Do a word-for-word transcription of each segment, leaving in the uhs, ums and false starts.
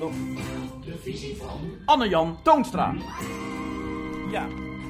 nog De visie van Anne-Jan Toonstra. Ja.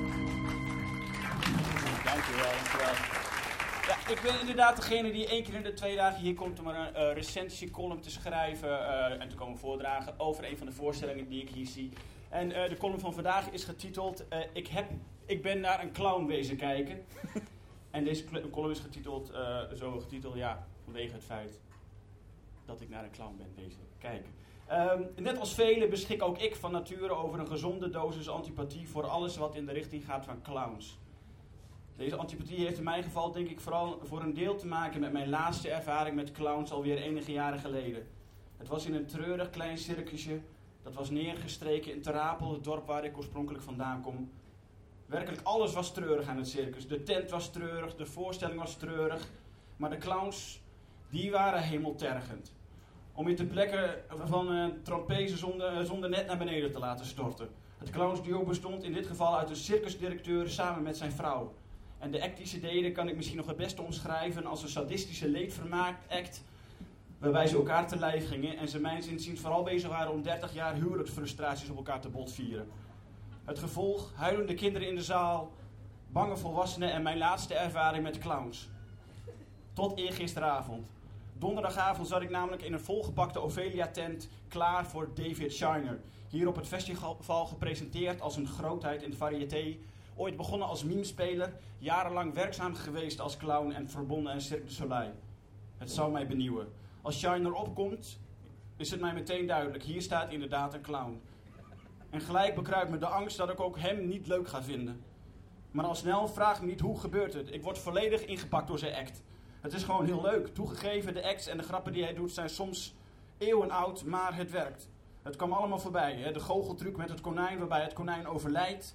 Dankjewel, dankjewel. Ja, ik ben inderdaad degene die één keer in de twee dagen hier komt om een uh, recensiecolumn te schrijven uh, en te komen voordragen over een van de voorstellingen die ik hier zie. En uh, de column van vandaag is getiteld uh, ik, heb, ik ben naar een clown wezen kijken. En deze column is getiteld, uh, zo getiteld, ja, vanwege het feit dat ik naar een clown ben wezen kijken. Um, net als velen beschik ook ik van nature over een gezonde dosis antipathie voor alles wat in de richting gaat van clowns. Deze antipathie heeft in mijn geval denk ik vooral voor een deel te maken met mijn laatste ervaring met clowns alweer enige jaren geleden. Het was in een treurig klein circusje, dat was neergestreken in Ter Apel, het dorp waar ik oorspronkelijk vandaan kom. Werkelijk alles was treurig aan het circus. De tent was treurig, de voorstelling was treurig, maar de clowns, die waren hemeltergend. Om je ter plekke van een uh, trapeze zonder, zonder net naar beneden te laten storten. Het clownsduo bestond in dit geval uit een circusdirecteur samen met zijn vrouw. En de act die ze deden kan ik misschien nog het beste omschrijven als een sadistische leedvermaak-act, waarbij ze elkaar te lijf gingen en ze mijns inziens vooral bezig waren om dertig jaar huwelijksfrustraties op elkaar te botvieren. Het gevolg, huilende kinderen in de zaal, bange volwassenen en mijn laatste ervaring met clowns. Tot eergisteravond. Donderdagavond zat ik namelijk in een volgepakte Ophelia-tent klaar voor David Shiner. Hier op het festival gepresenteerd als een grootheid in het variété. Ooit begonnen als memespeler, jarenlang werkzaam geweest als clown en verbonden aan Cirque du Soleil. Het zou mij benieuwen. Als Shiner opkomt, is het mij meteen duidelijk. Hier staat inderdaad een clown. En gelijk bekruipt me de angst dat ik ook hem niet leuk ga vinden. Maar al snel vraag me niet hoe gebeurt het. Ik word volledig ingepakt door zijn act. Het is gewoon heel leuk. Toegegeven, de acts en de grappen die hij doet zijn soms eeuwenoud, maar het werkt. Het kwam allemaal voorbij. Hè? De goocheltruc met het konijn waarbij het konijn overlijdt.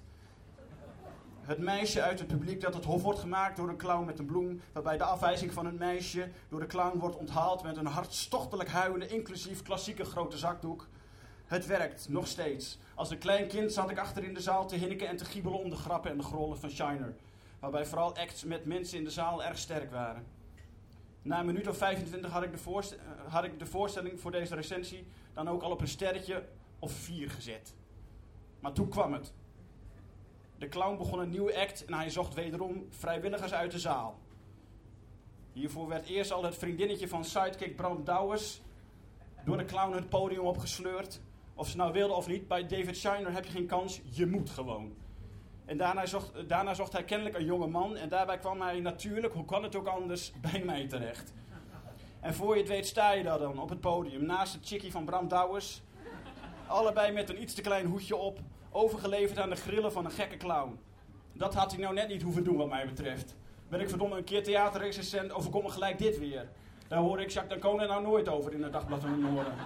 Het meisje uit het publiek dat het hof wordt gemaakt door een clown met een bloem, waarbij de afwijzing van het meisje door de clown wordt onthaald met een hartstochtelijk huilen, inclusief klassieke grote zakdoek. Het werkt, nog steeds. Als een klein kind zat ik achter in de zaal te hinniken en te giebelen om de grappen en de grollen van Shiner, waarbij vooral acts met mensen in de zaal erg sterk waren. Na een minuut of vijfentwintig had ik, de voorst- had ik de voorstelling voor deze recensie dan ook al op een sterretje of vier gezet. Maar toen kwam het. De clown begon een nieuwe act en hij zocht wederom vrijwilligers uit de zaal. Hiervoor werd eerst al het vriendinnetje van sidekick Bram Douwes door de clown het podium opgesleurd. Of ze nou wilde of niet, bij David Shiner heb je geen kans, je moet gewoon. En daarna zocht, daarna zocht hij kennelijk een jonge man en daarbij kwam hij natuurlijk, hoe kan het ook anders, bij mij terecht. En voor je het weet sta je daar dan op het podium naast het chickie van Bram Douwes. Allebei met een iets te klein hoedje op, overgeleverd aan de grillen van een gekke clown. Dat had hij nou net niet hoeven doen wat mij betreft. Ben ik verdomme een keer theaterrecensent, overkom me gelijk dit weer. Daar hoor ik Jacques D'Ancona nou nooit over in het Dagblad van het Noorden.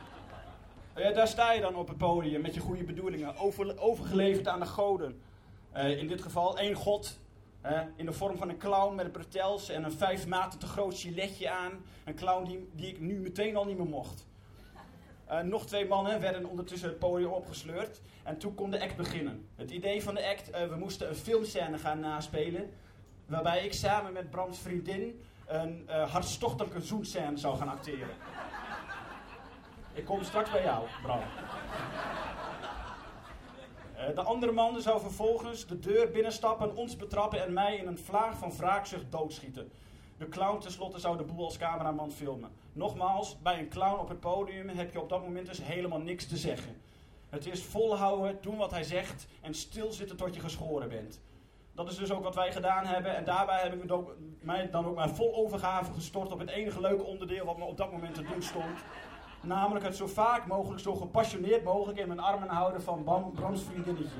Uh, daar sta je dan op het podium met je goede bedoelingen, over, overgeleverd aan de goden. Uh, in dit geval één god, uh, in de vorm van een clown met bretels en een vijf maten te groot giletje aan. Een clown die, die ik nu meteen al niet meer mocht. Uh, nog twee mannen werden ondertussen het podium opgesleurd en toen kon de act beginnen. Het idee van de act, uh, we moesten een filmscène gaan naspelen, waarbij ik samen met Brams vriendin een uh, hartstochtelijke zoenscène zou gaan acteren. Ik kom straks bij jou, Bram. Uh, de andere man zou vervolgens de deur binnenstappen, ons betrappen en mij in een vlaag van wraakzucht doodschieten. De clown tenslotte zou de boel als cameraman filmen. Nogmaals, bij een clown op het podium heb je op dat moment dus helemaal niks te zeggen. Het is volhouden, doen wat hij zegt en stilzitten tot je geschoren bent. Dat is dus ook wat wij gedaan hebben en daarbij heb ik ook, mij dan ook maar vol overgave gestort op het enige leuke onderdeel wat me op dat moment te doen stond. Namelijk het zo vaak mogelijk, zo gepassioneerd mogelijk in mijn armen houden van Bram, Brams vriendinnetje.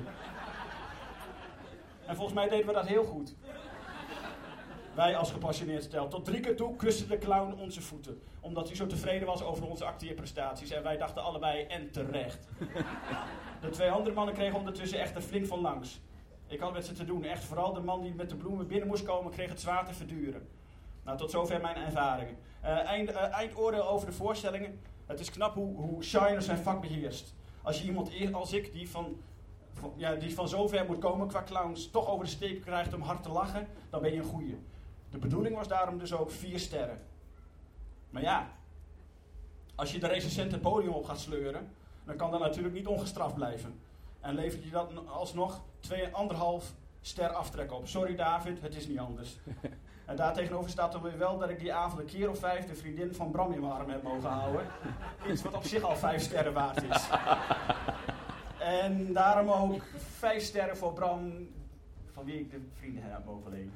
En volgens mij deden we dat heel goed. Wij als gepassioneerd stel. Tot drie keer toe kuste de clown onze voeten. Omdat hij zo tevreden was over onze acteerprestaties. En wij dachten allebei, en terecht. De twee andere mannen kregen ondertussen echt er flink van langs. Ik had met ze te doen. Echt vooral de man die met de bloemen binnen moest komen, kreeg het zwaar te verduren. Nou, tot zover mijn ervaringen. Uh, eind, uh, eindoordeel over de voorstellingen. Het is knap hoe, hoe Shiner zijn vak beheerst. Als je iemand als ik, die van, van, ja, die van zover moet komen qua clowns, toch over de steek krijgt om hard te lachen, dan ben je een goeie. De bedoeling was daarom dus ook vier sterren. Maar ja, als je de recensent het podium op gaat sleuren, dan kan dat natuurlijk niet ongestraft blijven. En levert je dat alsnog twee komma vijf ster aftrek op. Sorry David, het is niet anders. En daartegenover staat er weer wel dat ik die avond een keer of vijf de vriendin van Bram in mijn arm heb mogen houden. Iets wat op zich al vijf sterren waard is. En daarom ook vijf sterren voor Bram, van wie ik de vrienden heb mogen lenen.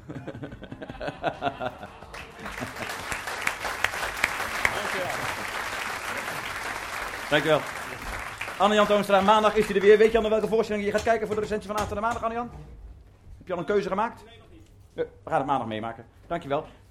Dankjewel. Dankjewel. Anne-Jan Toonstra, maandag is hij er weer. Weet je al naar welke voorstelling je gaat kijken voor de recensie van aanstaande maandag, Anne-Jan? Heb je al een keuze gemaakt? Nee, nog niet. We gaan het maandag meemaken. Dankjewel.